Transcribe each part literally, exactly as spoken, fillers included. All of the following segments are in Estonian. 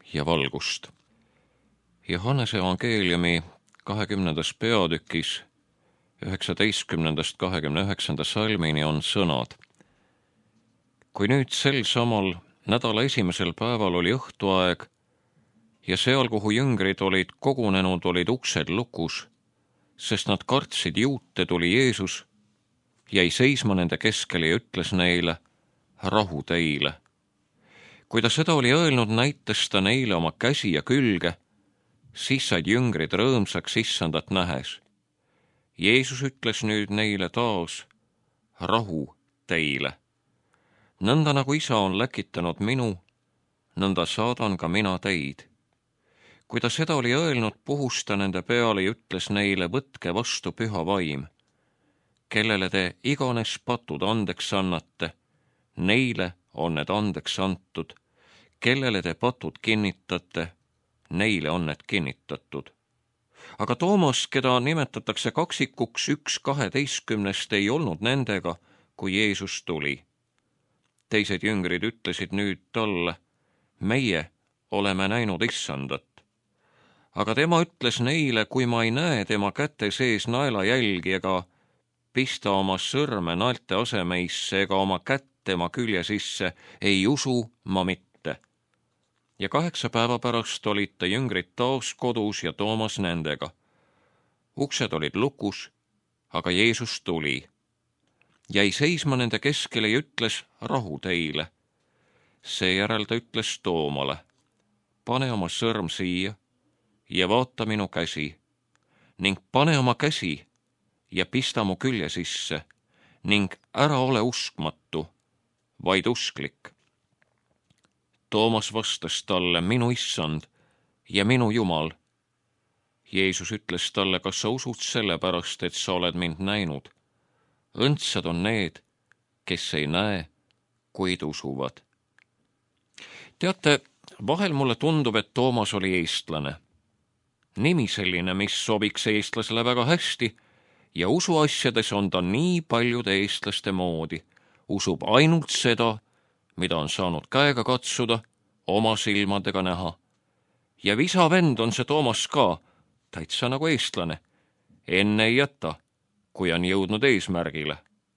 ja valgust. Johannese evangeeliumi kahekümnendas peatükis üheksateistkümnendast kahekümne üheksanda salmini on sõnad. Kui nüüd sel samal nädala esimesel päeval oli õhtuaeg ja seal, kuhu jüngrid olid kogunenud, olid uksed lukus, sest nad kartsid juute, tuli Jeesus, jäi seisma nende keskel ja ütles neile, rahu teile. Kui ta seda oli öelnud, näitas ta neile oma käsi ja külge, siis said jüngrid rõõmsaks issandat nähes. Jeesus ütles nüüd neile taas, rahu teile. Nõnda nagu isa on läkitanud minu, nõnda saadan ka mina teid. Kui ta seda oli öelnud, puhus ta nende peale ja ütles neile, võtke vastu püha vaim. Kellele te iganes patud andeks annate, neile on need andeks antud. Kellele te patud kinnitate, neile on need kinnitatud. Aga Toomas, keda nimetatakse kaksikuks, üks kaheteistkümnest, ei olnud nendega, kui Jeesus tuli. Teised jüngrid ütlesid nüüd talle, meie oleme näinud issandat. Aga tema ütles neile, kui ma ei näe tema käte sees naelajälgi ega pista oma sõrme naelte asemeisse ega oma kätt tema külje sisse, ei usu ma mitte. Ja kaheksa päeva pärast olid ta jüngrid taas kodus ja Toomas nendega. Uksed olid lukus, aga Jeesus tuli. Jäi seisma nende keskele ja ütles, rahu teile. Seejärel ta ütles Toomale, pane oma sõrm siia ja vaata minu käsi ning pane oma käsi ja pista mu külje sisse ning ära ole uskmatu, vaid usklik. Toomas vastas talle, minu issand ja minu Jumal. Jeesus ütles talle, kas sa usud sellepärast, et sa oled mind näinud? Õndsad on need, kes ei näe, kuid usuvad. Teate, vahel mulle tundub, et Toomas oli eestlane. Nimi selline, mis sobiks eestlasele väga hästi, ja usuasjades on ta nii paljude eestlaste moodi. Usub ainult seda, mida on saanud käega katsuda, oma silmadega näha. Ja visavend on see Toomas ka, täitsa nagu eestlane. Enne ei jäta, kui on jõudnud eesmärgile.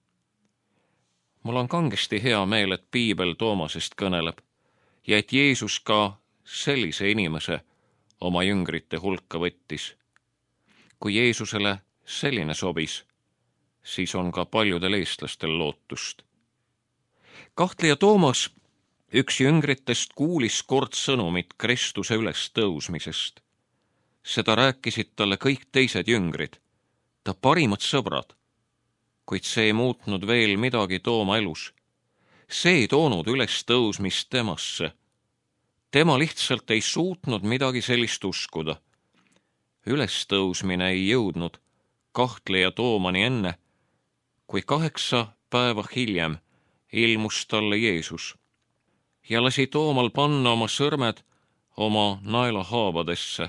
Mul on kangesti hea meel, et piibel Toomasest kõneleb ja et Jeesus ka sellise inimese oma jüngrite hulka võttis. Kui Jeesusele selline sobis, siis on ka paljudel eestlastel lootust. Kahtleja Toomas, üks jüngritest, kuulis kord sõnumit Kristuse üles tõusmisest. Seda rääkisid talle kõik teised jüngrid, ta parimad sõbrad, kuid see ei muutnud veel midagi Tooma elus. See ei toonud üles tõusmist temasse. Tema lihtsalt ei suutnud midagi sellist uskuda. Üles tõusmine ei jõudnud kahtleja Toomani enne, kui kaheksa päeva hiljem ilmus talle Jeesus ja lasi Toomal panna oma sõrmed oma naelahaavadesse.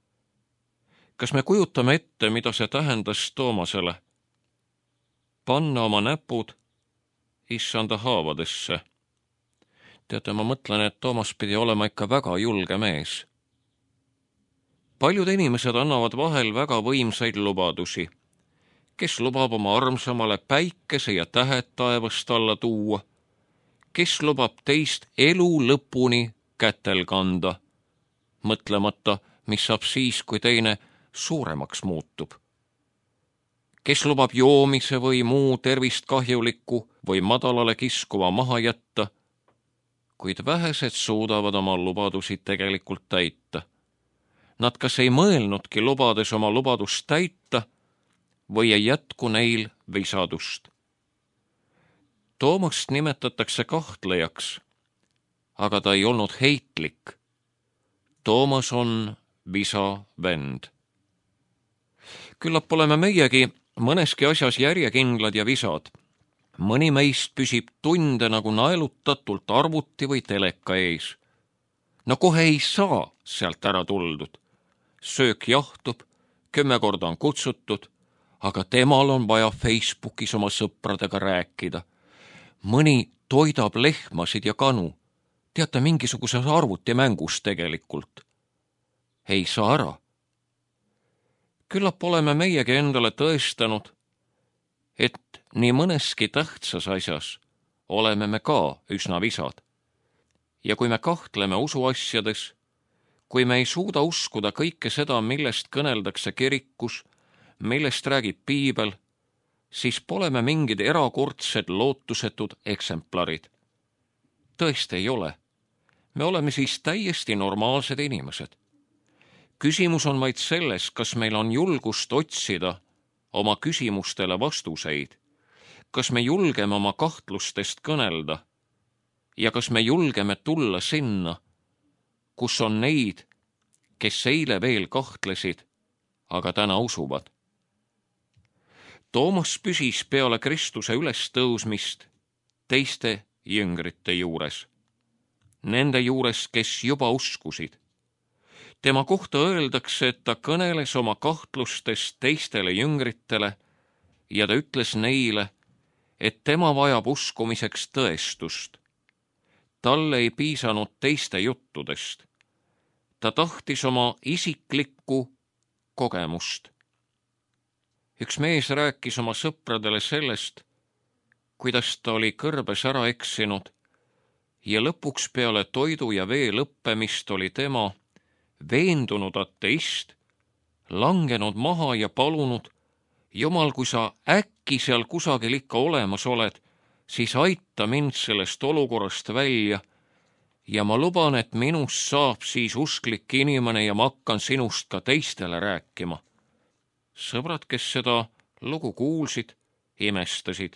Kas me kujutame ette, mida see tähendas Toomasele? Panna oma näpud issanda haavadesse. Teate, ma mõtlen, et Toomas pidi olema ikka väga julge mees. Paljud inimesed annavad vahel väga võimsaid lubadusi. Kes lubab oma armsamale päikese ja tähed taevast alla tuua? Kes lubab teist elu lõpuni kätel kanda, mõtlemata, mis saab siis, kui teine suuremaks muutub? Kes lubab joomise või muu tervist kahjulikku või madalale kiskuva maha jätta, kuid vähesed suudavad oma lubadusi tegelikult täita. Nad kas ei mõelnudki lubades oma lubadust täita või ei jätku neil visadust. Toomast nimetatakse kahtlejaks, aga ta ei olnud heitlik. Toomas on visa vend. Küllap oleme meiegi mõneski asjas järjekindlad ja visad. Mõni meist püsib tunde nagu naelutatult arvuti või teleka ees. No kohe ei saa sealt ära tuldud. Söök jahtub, kümme korda on kutsutud, aga temal on vaja Facebookis oma sõpradega rääkida. Mõni toidab lehmasid ja kanu, teate, mingisuguses arvutimängus tegelikult. Ei saa ära. Küllap oleme meiegi endale tõestanud, et nii mõneski tähtsas asjas oleme me ka üsna visad. Ja kui me kahtleme usuasjades, kui me ei suuda uskuda kõike seda, millest kõneldakse kirikus, millest räägib piibel, siis pole me mingid erakordsed lootusetud eksemplarid. Tõesti ei ole. Me oleme siis täiesti normaalsed inimesed. Küsimus on vaid selles, kas meil on julgust otsida oma küsimustele vastuseid, kas me julgeme oma kahtlustest kõnelda ja kas me julgeme tulla sinna, kus on neid, kes eile veel kahtlesid, aga täna usuvad. Toomas püsis peale Kristuse ülestõusmist teiste jüngrite juures, nende juures, kes juba uskusid. Tema kohta öeldakse, et ta kõneles oma kahtlustest teistele jüngritele ja ta ütles neile, et tema vajab uskumiseks tõestust. Talle ei piisanud teiste juttudest. Ta tahtis oma isiklikku kogemust. Üks mees rääkis oma sõpradele sellest, kuidas ta oli kõrbes ära eksinud ja lõpuks peale toidu ja vee lõppemist oli tema, veendunud ateist, langenud maha ja palunud, Jumal, kui sa äkki seal kusagil ikka olemas oled, siis aita mind sellest olukorrast välja ja ma luban, et minust saab siis usklik inimene ja ma hakkan sinust ka teistele rääkima. Sõbrad, kes seda lugu kuulsid, imestasid.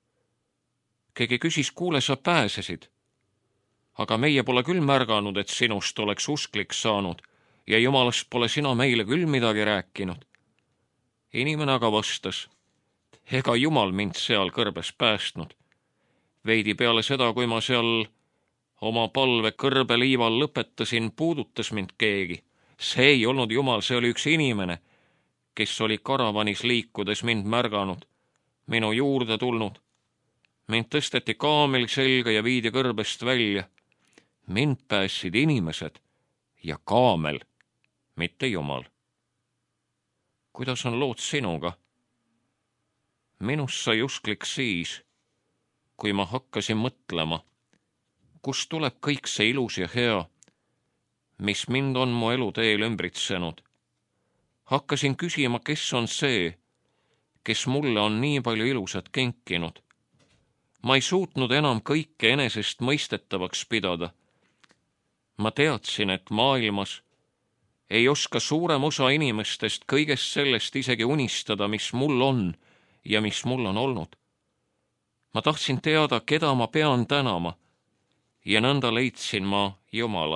Keegi küsis, kuule, sa pääsesid, aga meie pole küll märganud, et sinust oleks usklik saanud ja Jumalast pole sina meile küll midagi rääkinud. Inimene aga vastas, ega Jumal mind seal kõrbes päästnud. Veidi peale seda, kui ma seal oma palve kõrbeliival lõpetasin, puudutas mind keegi. See ei olnud Jumal, see oli üks inimene, kes oli karavanis liikudes mind märganud, minu juurde tulnud. Mind tõsteti kaamel selga ja viidi kõrbest välja. Mind päästsid inimesed ja kaamel, mitte Jumal. Kuidas on lood sinuga? Minust sai usklik siis, kui ma hakkasin mõtlema, kust tuleb kõik see ilus ja hea, mis mind on mu eluteel ümbritsenud. Hakkasin küsima, kes on see, kes mulle on nii palju ilusat kinkinud. Ma ei suutnud enam kõike enesest mõistetavaks pidada. Ma teadsin, et maailmas ei oska suurem osa inimestest kõigest sellest isegi unistada, mis mul on ja mis mul on olnud. Ma tahtsin teada, keda ma pean tänama ja nõnda leidsin ma Jumala.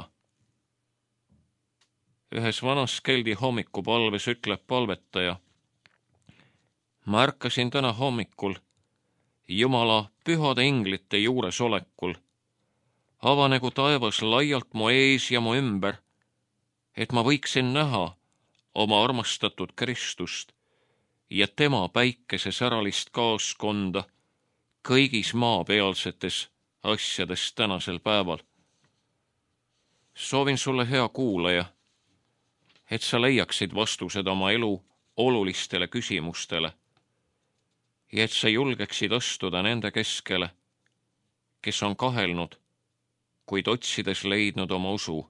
Ühes vanas keldi hommikupalves ütleb palvetaja. Ma ärkasin täna hommikul Jumala pühade inglite juures olekul. Avanegu taevas laialt mu ees ja mu ümber, et ma võiksin näha oma armastatud Kristust ja tema päikese säralist kaaskonda kõigis maapealsetes asjades tänasel päeval. Soovin sulle, hea kuulaja, et sa leiaksid vastused oma elu olulistele küsimustele ja et sa julgeksid astuda nende keskele, kes on kahelnud, kuid otsides leidnud oma usu.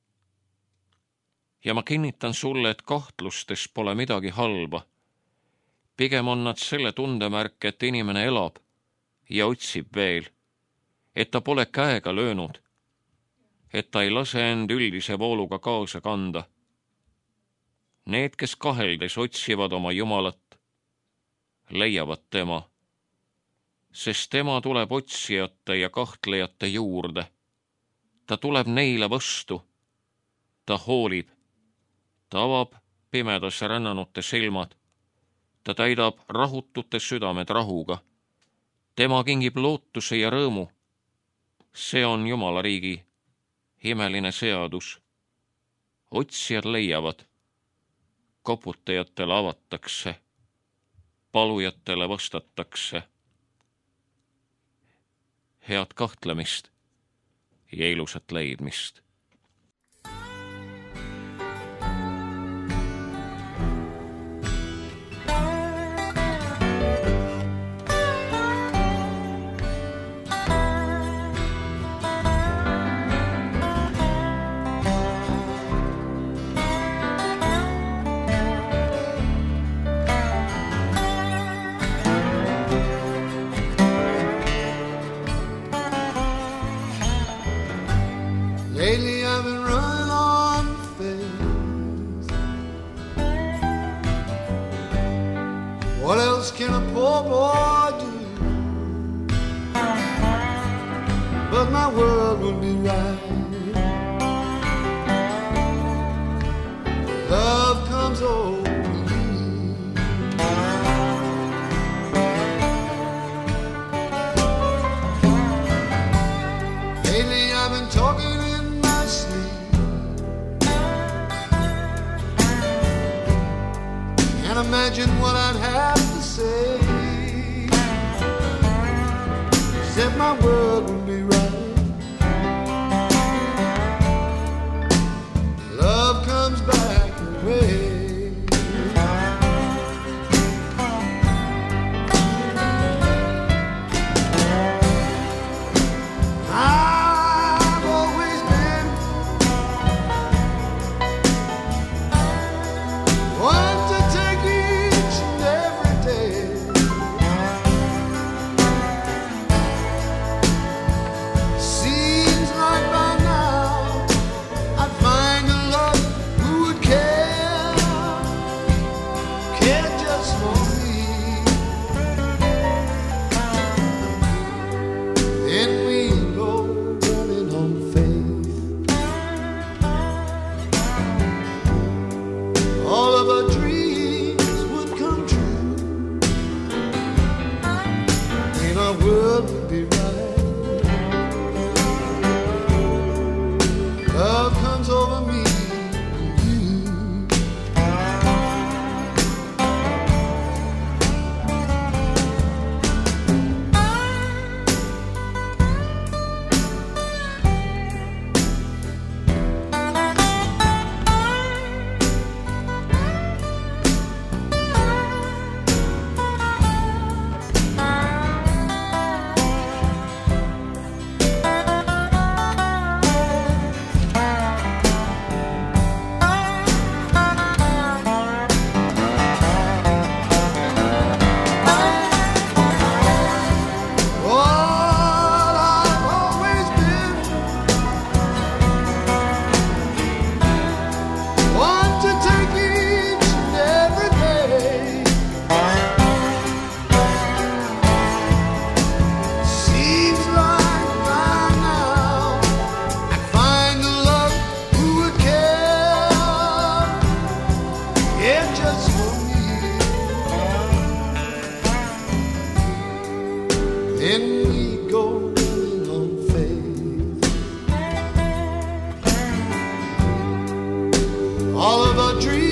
Ja ma kinnitan sulle, et kahtlustes pole midagi halba. Pigem on nad selle tundemärk, et inimene elab ja otsib veel, et ta pole käega löönud, et ta ei lase end üldise vooluga kaasa kanda. Need, kes kaheldes otsivad oma Jumalat, leiavad tema, sest tema tuleb otsijate ja kahtlejate juurde. Ta tuleb neile vastu, ta hoolib, ta avab pimedas rännanute silmad, ta täidab rahutute südamed rahuga, tema kingib lootuse ja rõõmu. See on Jumala riigi imeline seadus. Otsijad leiavad, koputajatele avatakse, palujatele vastatakse. Head kahtlemist ja ilusat leidmist. Lately I've been running on faith. What else can a poor boy do? But my world will be right. Love comes over me. Lately I've been talking in my sleep. Can't imagine what I'd have to say. Said my world would be right. Love comes back away. All of our dreams